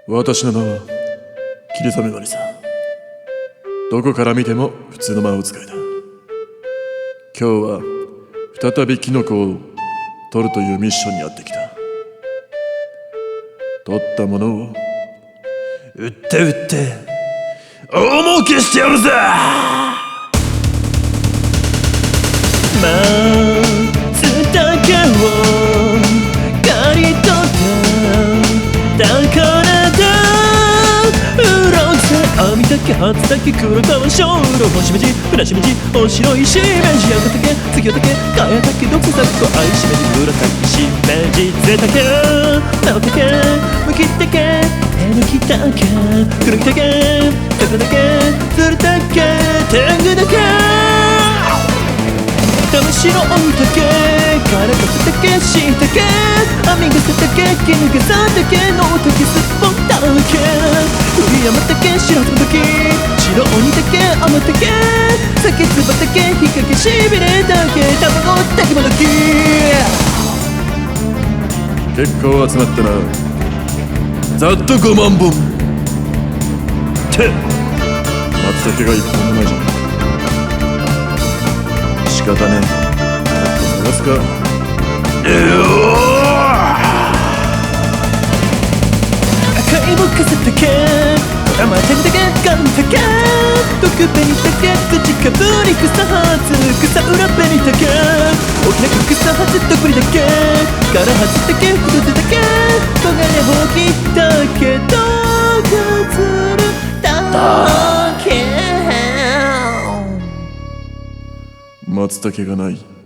私の名は霧雨マリさん。どこから見ても普通の魔法使いだ。今日は再びキノコを取るというミッションにやってきた。取ったものを売って大儲けしてやるぜ。 松茸を刈り取った宝だ。うろさ網竹初竹黒川小路星目地船しめじお白いしめじ赤竹杉竹かや竹毒さっこ愛しめじ黒竹しめじぜ竹直竹むき竹えのき竹黒き竹桜竹鶴竹天狗竹玉城追う竹からかす竹しい竹網がせ竹絹がさ竹の竹すっぽ竹冬山竹白玉竹白鬼竹甘竹酒つば竹日陰しびれ竹卵竹もどき。 結構集まったな。ざっと5万本って松茸が1本もないじゃん。仕方ねえ。探すか。 赤いぼかせ竹甘竹竹ガン竹毒紅竹土かぶり草はず草裏紅竹大きな草はず毒り竹からはず竹太手竹黄金ほうき竹とがつる竹松茸がない。